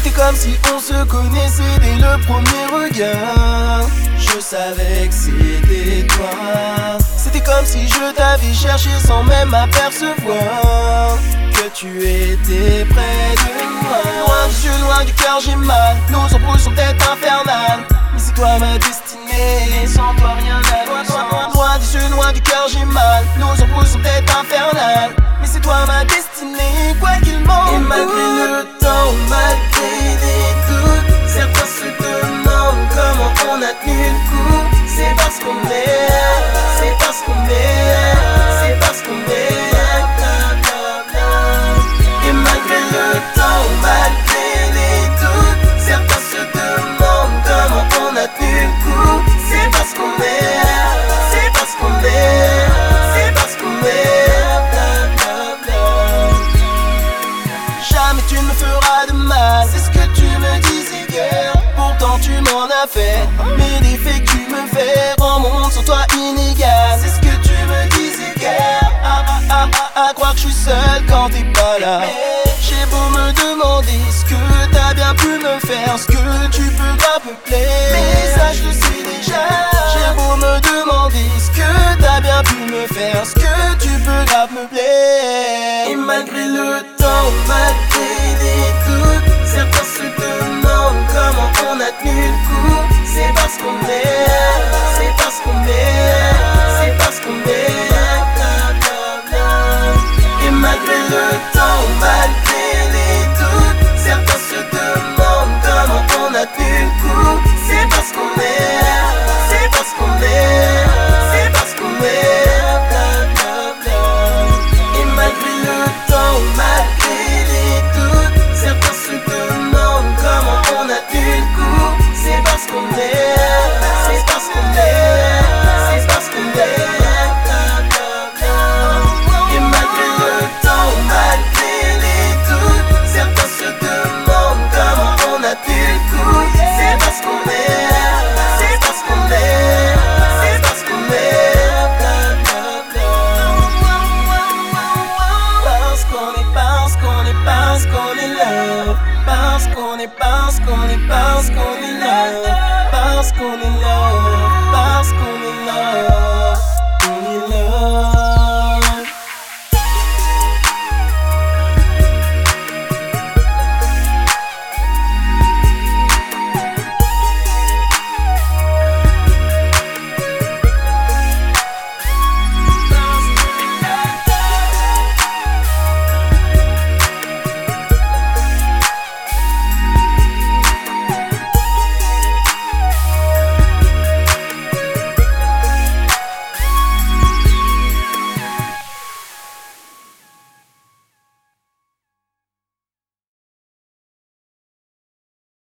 C'était comme si on se connaissait dès le premier regard. Je savais que c'était toi. C'était comme si je t'avais cherché sans même m'apercevoir que tu étais près de moi. Loin des yeux, loin du cœur, j'ai mal. Nos embrouilles sont peut-être infernales, mais c'est toi ma destinée. Sans toi rien n'a de sens. Loin des yeux, loin du cœur, j'ai mal. Nos embrouilles sont peut-être infernales, mais c'est toi ma destinée. Quoi qu'il m'en coûte. Et malgré le temps, malgré les doutes, certains se demandent comment on a tenu le coup. C'est parce qu'on est, c'est parce qu'on est, c'est parce qu'on est. Et malgré le temps, malgré les doutes, certains se demandent comment on a tenu le coup. C'est parce qu'on est, c'est parce qu'on est, c'est parce qu'on est. Jamais tu ne me feras de mal, c'est ce que tu me disais hier. Pourtant tu m'en as fait, mais les faits que tu me fais rendent mon monde sans toi inégal. C'est ce que tu me disais hier. À croire que je suis seul quand t'es pas là. J'ai beau me demander ce que t'as bien pu me faire, ce que tu peux grave me plaire, mais ça je le sais déjà. J'ai beau me demander ce que t'as bien pu me faire, ce que tu peux grave me plaire. Et malgré le temps, malgré les doutes, certains se demandent comment on a tenu le coup. C'est parce qu'on est, c'est parce qu'on est, c'est parce qu'on est. Et malgré le temps, malgré les doutes, certains se demandent comment on a tenu le coup. C'est parce qu'on est, c'est parce qu'on est, c'est parce qu'on est. Et malgré le temps, malgré les doutes, certains se demandent comment on a tenu le coup. C'est parce qu'on est, c'est parce qu'on est, c'est parce qu'on est. Et malgré le temps, malgré les doutes, certains se demandent comment on a tenu le coup. C'est parce qu'on est, c'est parce qu'on est, c'est parce qu'on est. Parce qu'on est, parce qu'on est, parce qu'on est love. Parce qu'on est, parce qu'on est, parce qu'on est love.